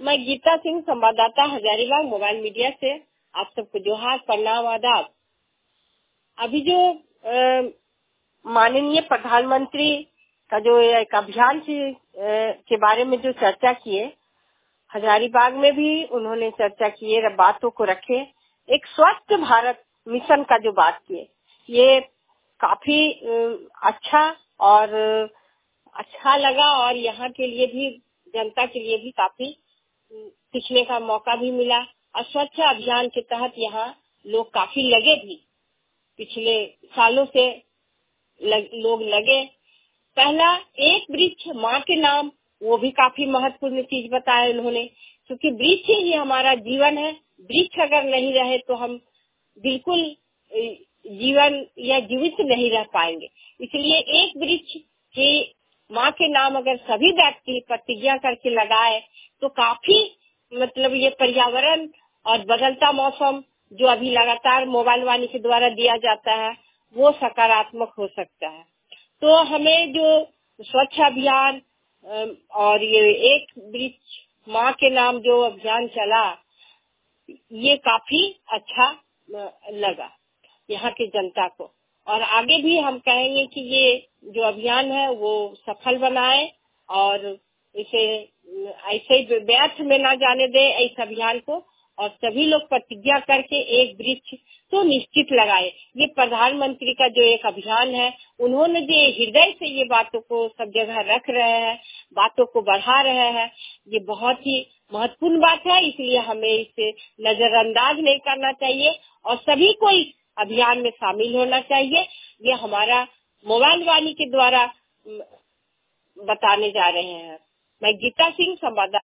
मैं गीता सिंह, संवाददाता Hazaribagh mobile media से। आप सबको जोहार, प्रणाम, आदाब। अभी जो माननीय प्रधानमंत्री का जो एक अभियान के बारे में जो चर्चा किए, हजारीबाग में भी उन्होंने चर्चा किए, बातों को रखे। एक स्वच्छ भारत मिशन का जो बात किए, ये काफी अच्छा और अच्छा लगा और यहाँ के लिए भी, जनता के लिए भी काफी सीखने का मौका भी मिला। और स्वच्छ अभियान के तहत यहाँ लोग काफी लगे भी, पिछले सालों से लोग लगे। पहला, एक वृक्ष माँ के नाम, वो भी काफी महत्वपूर्ण चीज बताया उन्होंने, क्योंकि वृक्ष ही हमारा जीवन है। वृक्ष अगर नहीं रहे तो हम बिल्कुल जीवन या जीवित नहीं रह पाएंगे। इसलिए एक वृक्ष की माँ के नाम अगर सभी व्यक्ति प्रतिज्ञा करके लगाए तो काफी, मतलब ये पर्यावरण और बदलता मौसम जो अभी लगातार मोबाइल वाणी के द्वारा दिया जाता है, वो सकारात्मक हो सकता है। तो हमें जो स्वच्छ अभियान और ये एक वृक्ष माँ के नाम जो अभियान चला, ये काफी अच्छा लगा यहाँ की जनता को। और आगे भी हम कहेंगे कि ये जो अभियान है वो सफल बनाए और इसे ऐसे ही व्यर्थ में ना जाने दे इस अभियान को, और सभी लोग प्रतिज्ञा करके एक वृक्ष तो निश्चित लगाए। ये प्रधानमंत्री का जो एक अभियान है, उन्होंने जो हृदय से ये बातों को सब जगह रख रहे हैं, बातों को बढ़ा रहे हैं, ये बहुत ही महत्वपूर्ण बात है। इसलिए हमें इसे नजरअंदाज नहीं करना चाहिए और सभी को इस अभियान में शामिल होना चाहिए। ये हमारा मोबाइल वाणी के द्वारा बताने जा रहे हैं। मैं गीता सिंह, संवाददाता।